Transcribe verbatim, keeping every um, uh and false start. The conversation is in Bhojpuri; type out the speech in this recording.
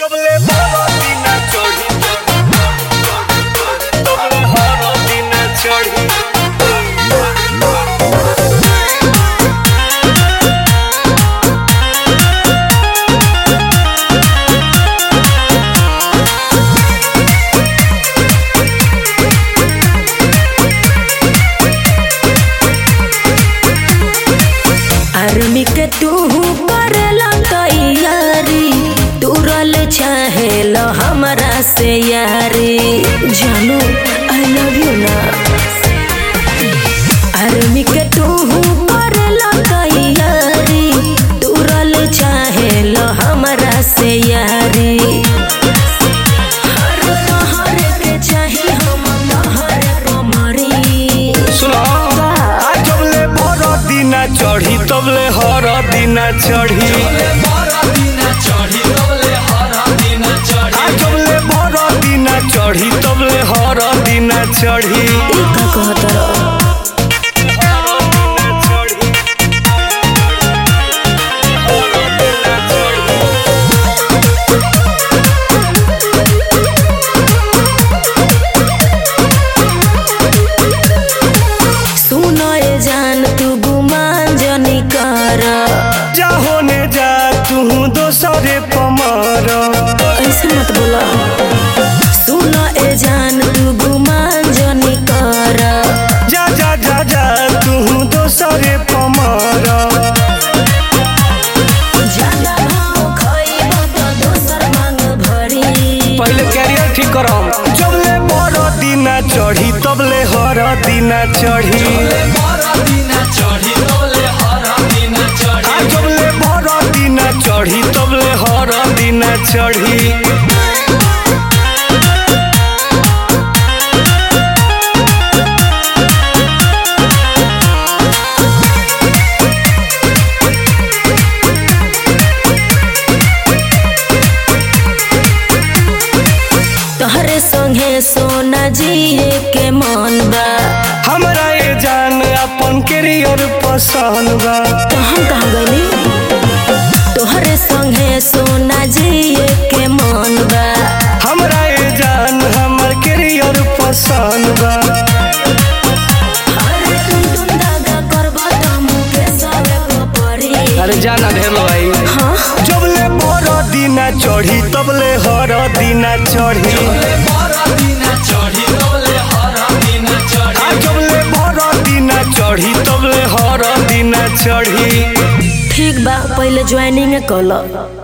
तबले बाबा दीना चढ़ी तबले हारा दीना चढ़ी आर्मी के तू करेला तैयारी तुरल चाहेल हमरा से यारी जानू आई लव यू ना। आर्मी के तू करेला तैयारी तुरल चाहेल हमरा से यारी हर तोहर के चाही हम तोहर कमरी। सुनो आज तबले बाबा दीना चढ़ी तबले हारा दीना चढ़ी तबले बाबा दीना चढ़ी तबले हारा दीना चढ़ी का कहत होने जा तू दोसरे पमार ऐसे मत बोला। सुनो ए जान तू गुमान जनी कर जा जा जा जा तू दोसरे पमार ज्यादा भाव खइब त दोसर मांग भरी। पहले कैरियर ठीक करम जबले बड़ दीना चढ़ी तबले हर दीना चढ़ी जबले बड़ दीना चढ़ी तबले हर दीना चढ़ी तोहरे संगे सोना जिए के मन बा हमरा ये जान अपन कैरियर पसंद बा। तो हम कहाँ गली तोहरे संगे सोना जिए के मन बा हमरा ये जान हमर कैरियर पसंद बा। अरे तुम तुम दागा करबा त मुके सबे कपरी। अरे जाना ढेर भाई हाँ जबले बड़ दीना चढ़ी तबले हर दीना चढ़ी जबले बड़ दीना चढ़ी तबले हर दीना चढ़ी। ठीक बा पहले ज्वाइनिंग कल।